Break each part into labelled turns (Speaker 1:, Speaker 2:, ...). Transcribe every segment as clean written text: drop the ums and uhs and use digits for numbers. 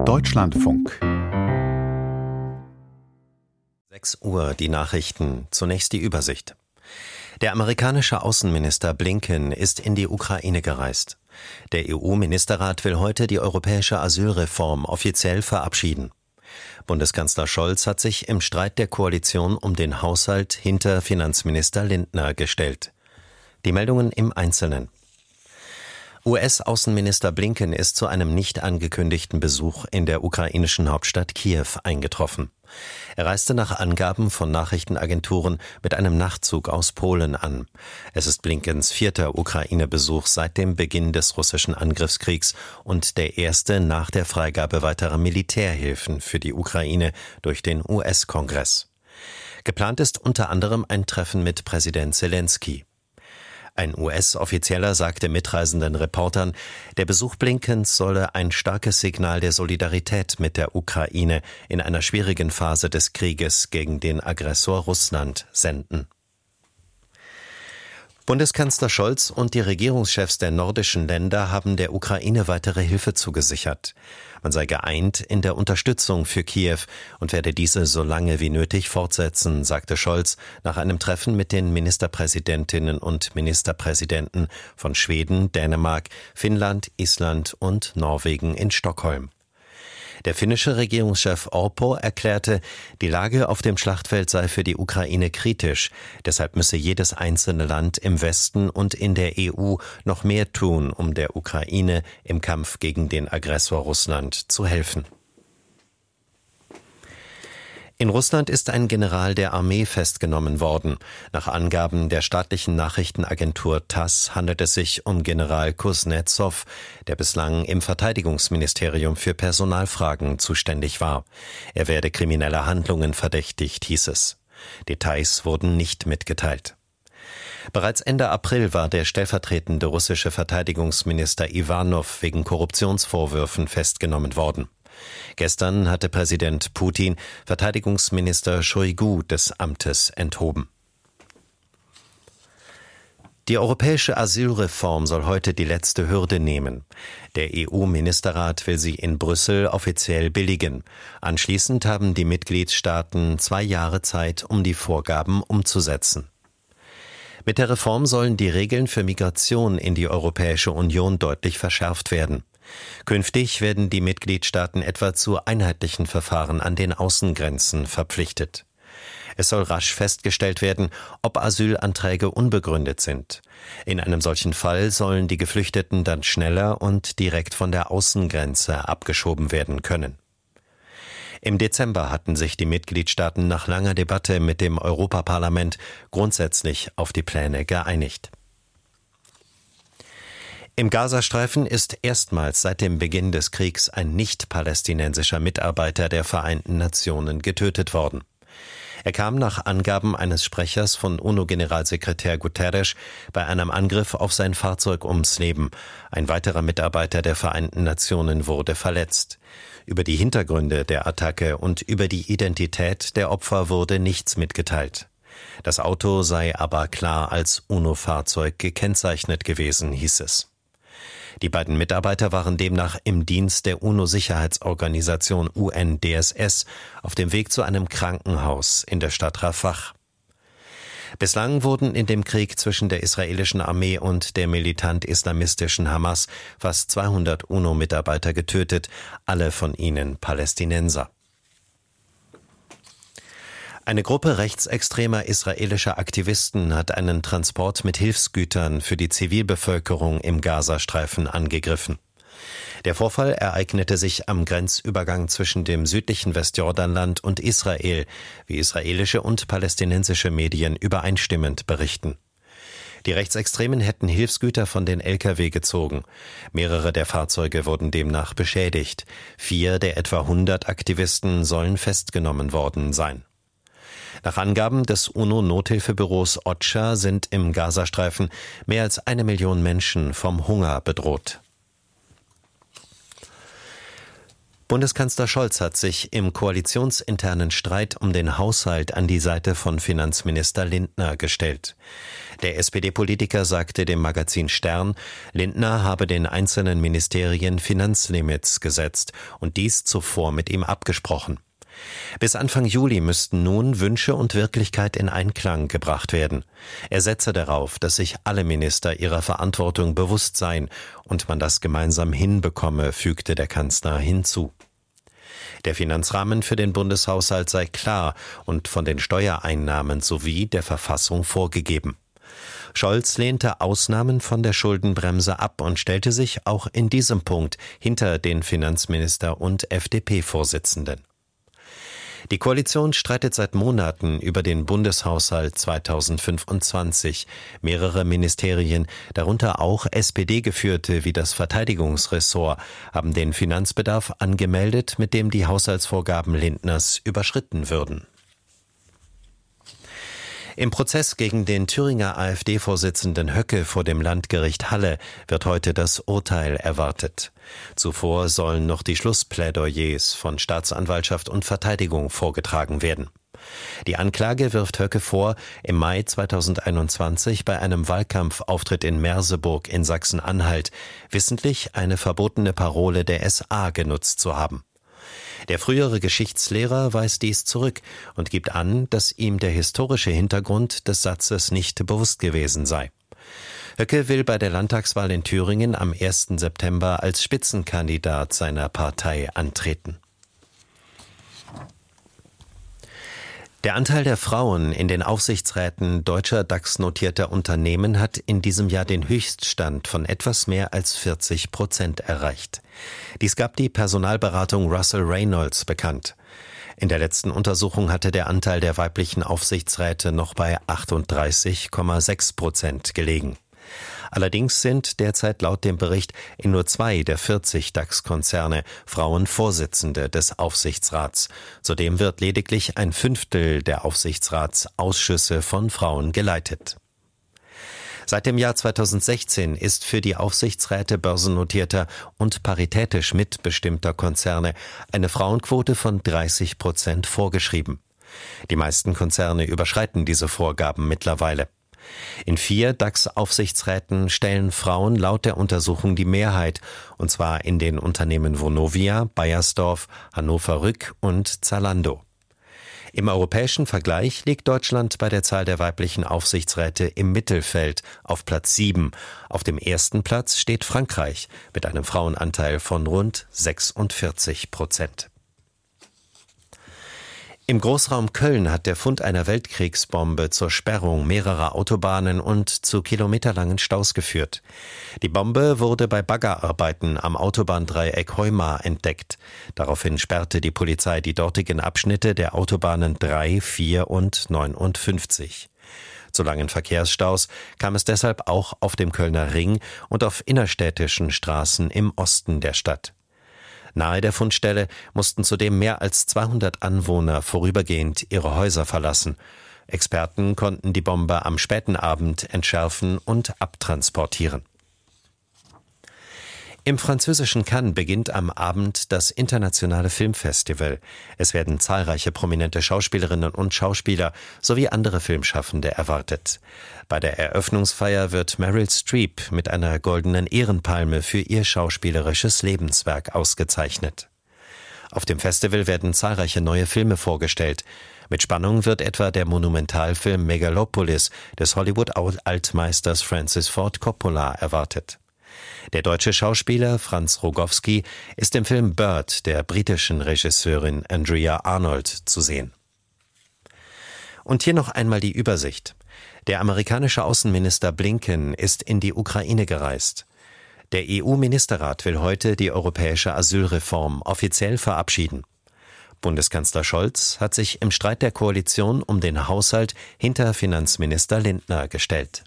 Speaker 1: Deutschlandfunk.
Speaker 2: 6 Uhr, die Nachrichten. Zunächst die Übersicht. Der amerikanische Außenminister Blinken ist in die Ukraine gereist. Der EU-Ministerrat will heute die europäische Asylreform offiziell verabschieden. Bundeskanzler Scholz hat sich im Streit der Koalition um den Haushalt hinter Finanzminister Lindner gestellt. Die Meldungen im Einzelnen. US-Außenminister Blinken ist zu einem nicht angekündigten Besuch in der ukrainischen Hauptstadt Kiew eingetroffen. Er reiste nach Angaben von Nachrichtenagenturen mit einem Nachtzug aus Polen an. Es ist Blinkens 4. Ukraine-Besuch seit dem Beginn des russischen Angriffskriegs und der erste nach der Freigabe weiterer Militärhilfen für die Ukraine durch den US-Kongress. Geplant ist unter anderem ein Treffen mit Präsident Zelensky. Ein US-Offizieller sagte mitreisenden Reportern, der Besuch Blinkens solle ein starkes Signal der Solidarität mit der Ukraine in einer schwierigen Phase des Krieges gegen den Aggressor Russland senden. Bundeskanzler Scholz und die Regierungschefs der nordischen Länder haben der Ukraine weitere Hilfe zugesichert. Man sei geeint in der Unterstützung für Kiew und werde diese so lange wie nötig fortsetzen, sagte Scholz nach einem Treffen mit den Ministerpräsidentinnen und Ministerpräsidenten von Schweden, Dänemark, Finnland, Island und Norwegen in Stockholm. Der finnische Regierungschef Orpo erklärte, die Lage auf dem Schlachtfeld sei für die Ukraine kritisch. Deshalb müsse jedes einzelne Land im Westen und in der EU noch mehr tun, um der Ukraine im Kampf gegen den Aggressor Russland zu helfen. In Russland ist ein General der Armee festgenommen worden. Nach Angaben der staatlichen Nachrichtenagentur TASS handelt es sich um General Kusnezow, der bislang im Verteidigungsministerium für Personalfragen zuständig war. Er werde krimineller Handlungen verdächtigt, hieß es. Details wurden nicht mitgeteilt. Bereits Ende April war der stellvertretende russische Verteidigungsminister Iwanow wegen Korruptionsvorwürfen festgenommen worden. Gestern hatte Präsident Putin Verteidigungsminister Shoigu des Amtes enthoben. Die europäische Asylreform soll heute die letzte Hürde nehmen. Der EU-Ministerrat will sie in Brüssel offiziell billigen. Anschließend haben die Mitgliedstaaten 2 Jahre Zeit, um die Vorgaben umzusetzen. Mit der Reform sollen die Regeln für Migration in die Europäische Union deutlich verschärft werden. Künftig werden die Mitgliedstaaten etwa zu einheitlichen Verfahren an den Außengrenzen verpflichtet. Es soll rasch festgestellt werden, ob Asylanträge unbegründet sind. In einem solchen Fall sollen die Geflüchteten dann schneller und direkt von der Außengrenze abgeschoben werden können. Im Dezember hatten sich die Mitgliedstaaten nach langer Debatte mit dem Europaparlament grundsätzlich auf die Pläne geeinigt. Im Gazastreifen ist erstmals seit dem Beginn des Kriegs ein nicht-palästinensischer Mitarbeiter der Vereinten Nationen getötet worden. Er kam nach Angaben eines Sprechers von UNO-Generalsekretär Guterres bei einem Angriff auf sein Fahrzeug ums Leben. Ein weiterer Mitarbeiter der Vereinten Nationen wurde verletzt. Über die Hintergründe der Attacke und über die Identität der Opfer wurde nichts mitgeteilt. Das Auto sei aber klar als UNO-Fahrzeug gekennzeichnet gewesen, hieß es. Die beiden Mitarbeiter waren demnach im Dienst der UNO-Sicherheitsorganisation UNDSS auf dem Weg zu einem Krankenhaus in der Stadt Rafah. Bislang wurden in dem Krieg zwischen der israelischen Armee und der militant-islamistischen Hamas fast 200 UNO-Mitarbeiter getötet, alle von ihnen Palästinenser. Eine Gruppe rechtsextremer israelischer Aktivisten hat einen Transport mit Hilfsgütern für die Zivilbevölkerung im Gazastreifen angegriffen. Der Vorfall ereignete sich am Grenzübergang zwischen dem südlichen Westjordanland und Israel, wie israelische und palästinensische Medien übereinstimmend berichten. Die Rechtsextremen hätten Hilfsgüter von den Lkw gezogen. Mehrere der Fahrzeuge wurden demnach beschädigt. 4 der etwa 100 Aktivisten sollen festgenommen worden sein. Nach Angaben des UNO-Nothilfebüros OCHA sind im Gazastreifen mehr als 1 Million Menschen vom Hunger bedroht. Bundeskanzler Scholz hat sich im koalitionsinternen Streit um den Haushalt an die Seite von Finanzminister Lindner gestellt. Der SPD-Politiker sagte dem Magazin Stern, Lindner habe den einzelnen Ministerien Finanzlimits gesetzt und dies zuvor mit ihm abgesprochen. Bis Anfang Juli müssten nun Wünsche und Wirklichkeit in Einklang gebracht werden. Er setze darauf, dass sich alle Minister ihrer Verantwortung bewusst seien und man das gemeinsam hinbekomme, fügte der Kanzler hinzu. Der Finanzrahmen für den Bundeshaushalt sei klar und von den Steuereinnahmen sowie der Verfassung vorgegeben. Scholz lehnte Ausnahmen von der Schuldenbremse ab und stellte sich auch in diesem Punkt hinter den Finanzminister und FDP-Vorsitzenden. Die Koalition streitet seit Monaten über den Bundeshaushalt 2025. Mehrere Ministerien, darunter auch SPD-geführte wie das Verteidigungsressort, haben den Finanzbedarf angemeldet, mit dem die Haushaltsvorgaben Lindners überschritten würden. Im Prozess gegen den Thüringer AfD-Vorsitzenden Höcke vor dem Landgericht Halle wird heute das Urteil erwartet. Zuvor sollen noch die Schlussplädoyers von Staatsanwaltschaft und Verteidigung vorgetragen werden. Die Anklage wirft Höcke vor, im Mai 2021 bei einem Wahlkampfauftritt in Merseburg in Sachsen-Anhalt wissentlich eine verbotene Parole der SA genutzt zu haben. Der frühere Geschichtslehrer weist dies zurück und gibt an, dass ihm der historische Hintergrund des Satzes nicht bewusst gewesen sei. Höcke will bei der Landtagswahl in Thüringen am 1. September als Spitzenkandidat seiner Partei antreten. Der Anteil der Frauen in den Aufsichtsräten deutscher DAX-notierter Unternehmen hat in diesem Jahr den Höchststand von etwas mehr als 40% erreicht. Dies gab die Personalberatung Russell Reynolds bekannt. In der letzten Untersuchung hatte der Anteil der weiblichen Aufsichtsräte noch bei 38,6% gelegen. Allerdings sind derzeit laut dem Bericht in nur 2 der 40 DAX-Konzerne Frauen Vorsitzende des Aufsichtsrats. Zudem wird lediglich 1/5 der Aufsichtsratsausschüsse von Frauen geleitet. Seit dem Jahr 2016 ist für die Aufsichtsräte börsennotierter und paritätisch mitbestimmter Konzerne eine Frauenquote von 30% vorgeschrieben. Die meisten Konzerne überschreiten diese Vorgaben mittlerweile. In 4 DAX-Aufsichtsräten stellen Frauen laut der Untersuchung die Mehrheit, und zwar in den Unternehmen Vonovia, Beiersdorf, Hannover Rück und Zalando. Im europäischen Vergleich liegt Deutschland bei der Zahl der weiblichen Aufsichtsräte im Mittelfeld auf Platz 7. Auf dem ersten Platz steht Frankreich mit einem Frauenanteil von rund 46%. Im Großraum Köln hat der Fund einer Weltkriegsbombe zur Sperrung mehrerer Autobahnen und zu kilometerlangen Staus geführt. Die Bombe wurde bei Baggerarbeiten am Autobahndreieck Heumar entdeckt. Daraufhin sperrte die Polizei die dortigen Abschnitte der Autobahnen 3, 4 und 59. Zu langen Verkehrsstaus kam es deshalb auch auf dem Kölner Ring und auf innerstädtischen Straßen im Osten der Stadt. Nahe der Fundstelle mussten zudem mehr als 200 Anwohner vorübergehend ihre Häuser verlassen. Experten konnten die Bombe am späten Abend entschärfen und abtransportieren. Im französischen Cannes beginnt am Abend das internationale Filmfestival. Es werden zahlreiche prominente Schauspielerinnen und Schauspieler sowie andere Filmschaffende erwartet. Bei der Eröffnungsfeier wird Meryl Streep mit einer goldenen Ehrenpalme für ihr schauspielerisches Lebenswerk ausgezeichnet. Auf dem Festival werden zahlreiche neue Filme vorgestellt. Mit Spannung wird etwa der Monumentalfilm Megalopolis des Hollywood-Altmeisters Francis Ford Coppola erwartet. Der deutsche Schauspieler Franz Rogowski ist im Film Bird der britischen Regisseurin Andrea Arnold zu sehen. Und hier noch einmal die Übersicht. Der amerikanische Außenminister Blinken ist in die Ukraine gereist. Der EU-Ministerrat will heute die europäische Asylreform offiziell verabschieden. Bundeskanzler Scholz hat sich im Streit der Koalition um den Haushalt hinter Finanzminister Lindner gestellt.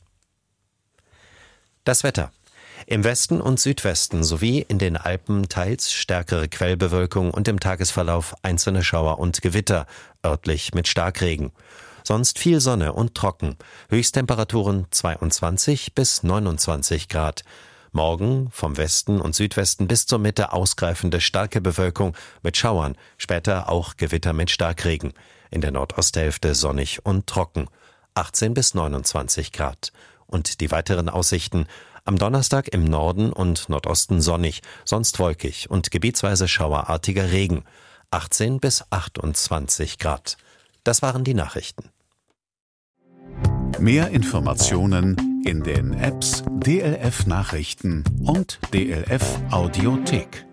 Speaker 2: Das Wetter. Im Westen und Südwesten sowie in den Alpen teils stärkere Quellbewölkung und im Tagesverlauf einzelne Schauer und Gewitter, örtlich mit Starkregen. Sonst viel Sonne und trocken. Höchsttemperaturen 22 bis 29 Grad. Morgen vom Westen und Südwesten bis zur Mitte ausgreifende starke Bewölkung mit Schauern, später auch Gewitter mit Starkregen. In der Nordosthälfte sonnig und trocken. 18 bis 29 Grad. Und die weiteren Aussichten: am Donnerstag im Norden und Nordosten sonnig, sonst wolkig und gebietsweise schauerartiger Regen. 18 bis 28 Grad. Das waren die Nachrichten.
Speaker 1: Mehr Informationen in den Apps DLF Nachrichten und DLF Audiothek.